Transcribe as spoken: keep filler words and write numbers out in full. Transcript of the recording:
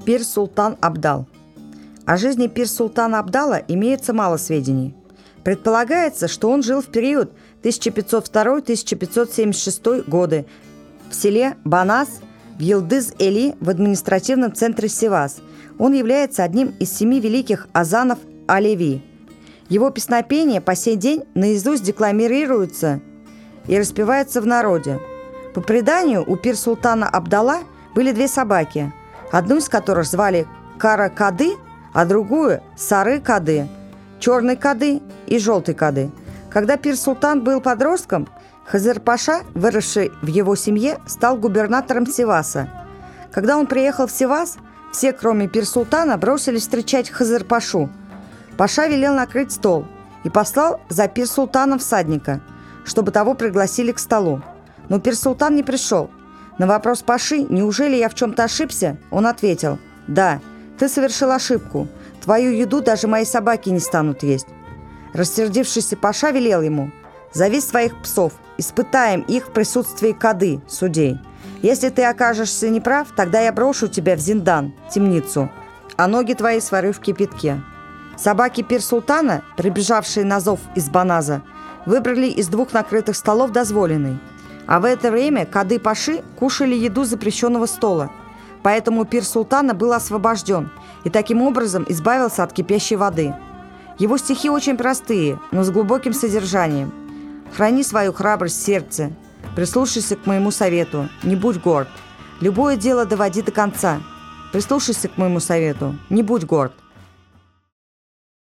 Пир Султан Абдал. О жизни Пир Султана Абдала имеется мало сведений. Предполагается, что он жил в период тысяча пятьсот второй — тысяча пятьсот семьдесят шестой годы в селе Банас в Йылдыз-Эли в административном центре Сивас. Он является одним из семи великих азанов Алеви. Его песнопения по сей день наизусть декламируются и распеваются в народе. По преданию, у Пир Султана Абдала были две собаки, одну из которых звали Кара-Кады, а другую – Сары-Кады, Черный Кады и Желтый Кады. Когда Пир Султан был подростком, Хызыр-Паша, выросший в его семье, стал губернатором Сиваса. Когда он приехал в Сивас, все, кроме Пир Султана, бросились встречать Хызыр-Пашу. Паша велел накрыть стол и послал за Пир Султаном всадника, чтобы того пригласили к столу. Но Пир Султан не пришел. На вопрос Паши, неужели я в чем-то ошибся, он ответил: «Да, ты совершил ошибку. Твою еду даже мои собаки не станут есть». Рассердившийся Паша велел ему: «Зови своих псов, испытаем их в присутствии Кады, судей. Если ты окажешься неправ, тогда я брошу тебя в зиндан, темницу, а ноги твои сварю в кипятке». Собаки Пир Султана, прибежавшие на зов из Баназа, выбрали из двух накрытых столов дозволенный. А в это время Кады Паши кушали еду запрещенного стола. Поэтому Пир Султана был освобожден и таким образом избавился от кипящей воды. Его стихи очень простые, но с глубоким содержанием. «Храни свою храбрость в сердце, прислушайся к моему совету, не будь горд. Любое дело доводи до конца, прислушайся к моему совету, не будь горд.